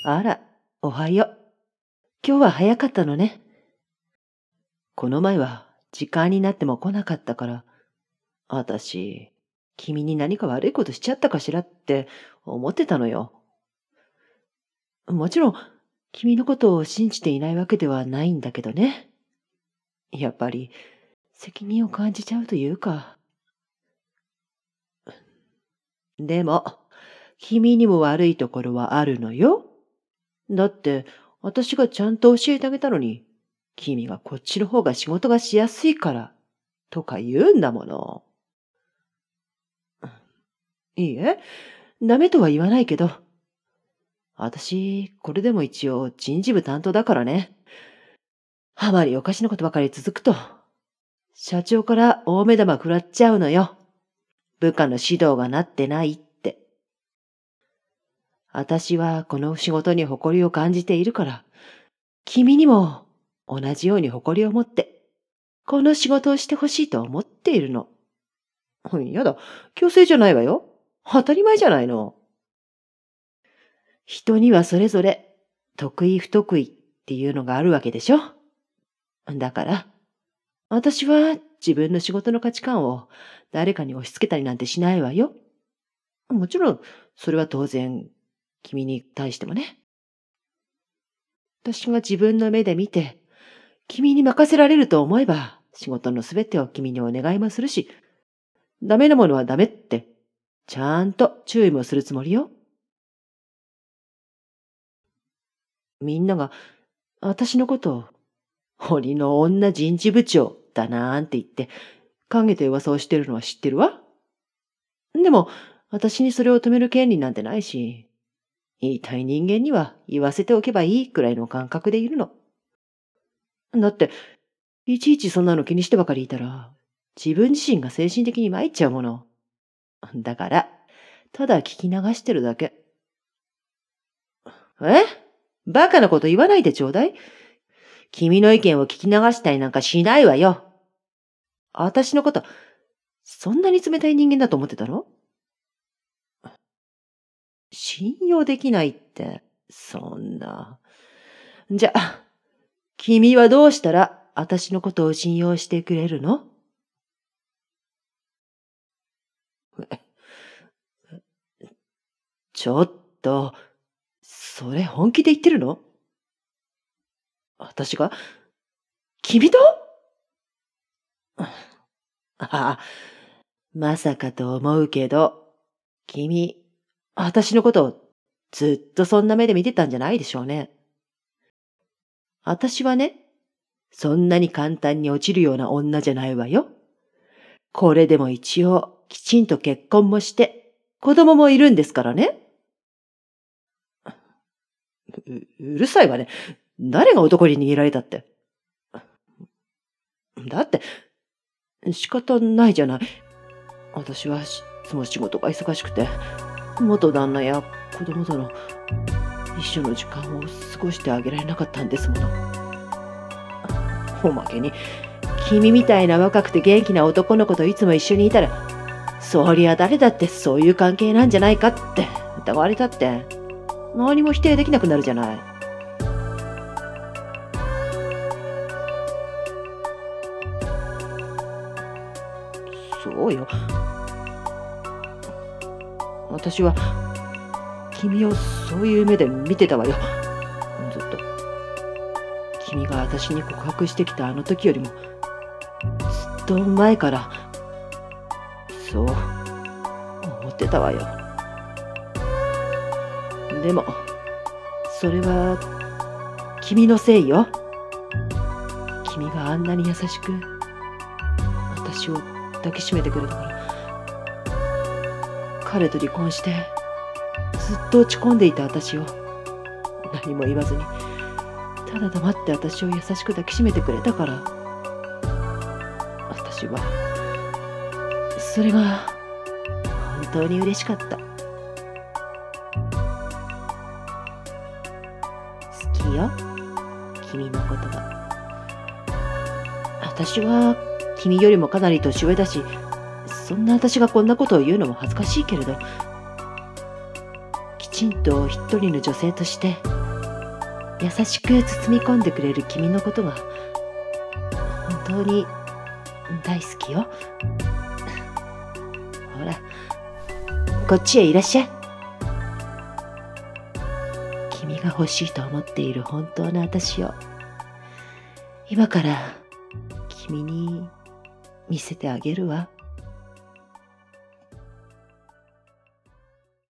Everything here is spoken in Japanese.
あら、おはよう。今日は早かったのね。この前は時間になっても来なかったから、私、君に何か悪いことしちゃったかしらって思ってたのよ。もちろん、君のことを信じていないわけではないんだけどね。やっぱり、責任を感じちゃうというか。でも、君にも悪いところはあるのよ。だって、私がちゃんと教えてあげたのに、君がこっちの方が仕事がしやすいから、とか言うんだもの。いいえ、ダメとは言わないけど、私、これでも一応人事部担当だからね。あまりおかしなことばかり続くと、社長から大目玉食らっちゃうのよ。部下の指導がなってないって。私はこの仕事に誇りを感じているから、君にも同じように誇りを持って、この仕事をしてほしいと思っているの。やだ、強制じゃないわよ。当たり前じゃないの。人にはそれぞれ得意不得意っていうのがあるわけでしょ。だから、私は自分の仕事の価値観を誰かに押し付けたりなんてしないわよ。もちろん、それは当然、君に対してもね。私が自分の目で見て、君に任せられると思えば、仕事のすべてを君にお願いもするし、ダメなものはダメって、ちゃんと注意もするつもりよ。みんなが、私のことを、鬼の女人事部長だなんて言って、陰で噂をしてるのは知ってるわ。でも、私にそれを止める権利なんてないし、言いたい人間には言わせておけばいいくらいの感覚でいるの。だって、いちいちそんなの気にしてばかりいたら、自分自身が精神的に参っちゃうもの。だから、ただ聞き流してるだけ。バカなこと言わないでちょうだい。君の意見を聞き流したりなんかしないわよ。私のこと、そんなに冷たい人間だと思ってたの？信用できないって、そんな。じゃあ、君はどうしたら私のことを信用してくれるの？ちょっと、それ本気で言ってるの？私が君と？ああ、まさかと思うけど、君、私のことをずっとそんな目で見てたんじゃないでしょうね。私はね、そんなに簡単に落ちるような女じゃないわよ。これでも一応きちんと結婚もして子供もいるんですからね。うるさいわね。誰が男に逃げられたって。だって、仕方ないじゃない。私はいつも仕事が忙しくて、元旦那や子供との一緒の時間を過ごしてあげられなかったんですもの。おまけに、君みたいな若くて元気な男の子といつも一緒にいたら、そりゃ誰だってそういう関係なんじゃないかって疑われたって、何も否定できなくなるじゃない。そうよ。私は君をそういう目で見てたわよ。ずっと。君が私に告白してきたあの時よりもずっと前からそう思ってたわよ。でもそれは君のせいよ。君があんなに優しく私を抱きしめてくれたから。彼と離婚してずっと落ち込んでいた私を何も言わずにただ黙って私を優しく抱きしめてくれたから、私はそれが本当に嬉しかった。好きよ、君のことが。私は君よりもかなり年上だし、そんな私がこんなことを言うのも恥ずかしいけれど、きちんと一人の女性として優しく包み込んでくれる君のことが本当に大好きよ。ほら、こっちへいらっしゃい。君が欲しいと思っている本当の私を今から君に見せてあげるわ。